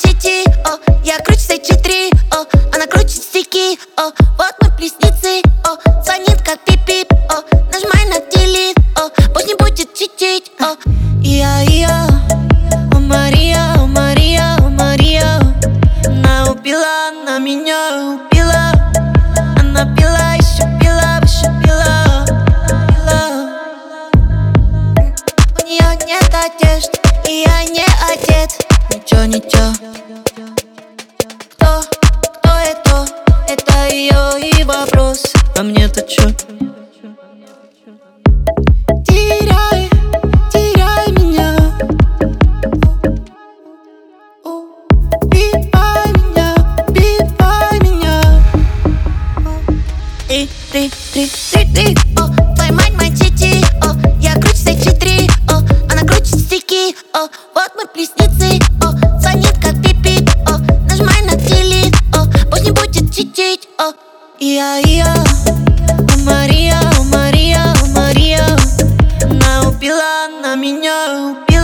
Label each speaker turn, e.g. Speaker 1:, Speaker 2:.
Speaker 1: сети, о, я круче всей четыре, о, она круче стики, о, вот мы близнецы, о, звонит как пип-пип, о, нажимай на делит, о, пусть не будет читить, о, я, о Мария, о Мария, о Мария, она убила, она меня убила, она пила, еще пила, выше пила, у нее нет одежды, и я не одет, ничего. Кто это ее и вопрос, а мне-то чё? Теряй меня, убивай меня. Три, о, твоя мать, мои дети, о, я круче всей четыре, о, она круче стики, о, вот мы близнецы, о, звонит как пип-пип, о, нажимай на делит, о, пусть не будет читить, о, я, о Мария, о Мария, о Мария, она убила, она меня убила.